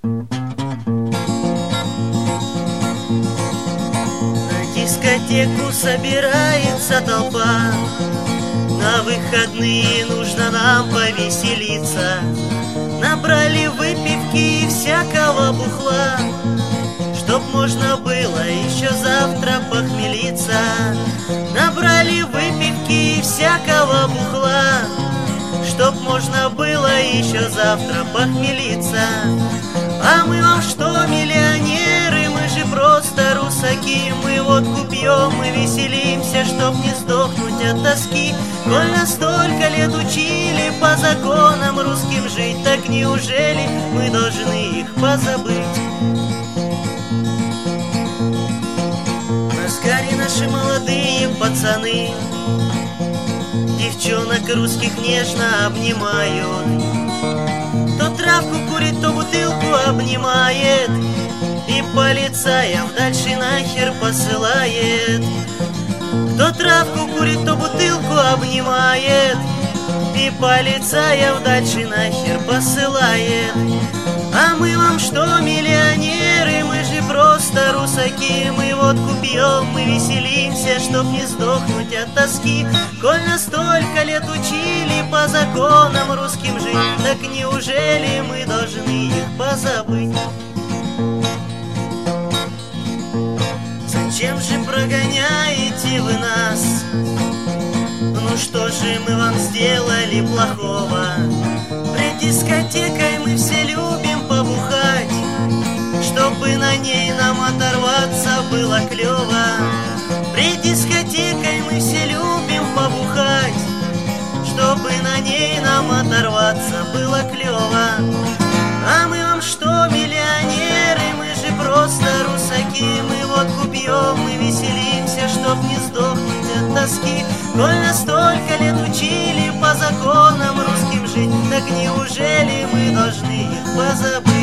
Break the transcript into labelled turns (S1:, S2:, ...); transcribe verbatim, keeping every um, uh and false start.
S1: На дискотеку собирается толпа, на выходные нужно нам повеселиться. Набрали выпивки и всякого бухла, чтоб можно было еще завтра похмелиться. Набрали выпивки и всякого бухла, чтоб можно было еще завтра похмелиться. А мы вам что, миллионеры, мы же просто русаки. Мы водку пьем, мы веселимся, чтоб не сдохнуть от тоски. Коль нас столько лет учили по законам русским жить, так неужели мы должны их позабыть? На Аскаре наши молодые пацаны девчонок русских нежно обнимают. То травку курит, то бутылку обнимает, и полицаев дальше нахер посылает. То травку курит, то бутылку обнимает, и полицаев дальше нахер посылает. А мы вам что, миллионеры, мы же просто русаки. Мы водку пьем, мы веселимся, чтоб не сдохнуть от тоски. Коль нас столько лет учили по законам русским жить, так неужели мы должны их позабыть? Зачем же прогоняете вы нас? Ну что же мы вам сделали плохого? Пред дискотекой мы все любим побухать, чтобы на ней нам оторваться было клево. Пред дискотекой мы все любим побухать, чтобы на ней нам оторваться было клево. А мы вам что, миллионеры, мы же просто русаки. Мы водку пьем, мы веселимся, чтоб не сдохнуть от тоски. Коль нас столько лет учили по законам русским жить, так неужели мы должны их позабыть?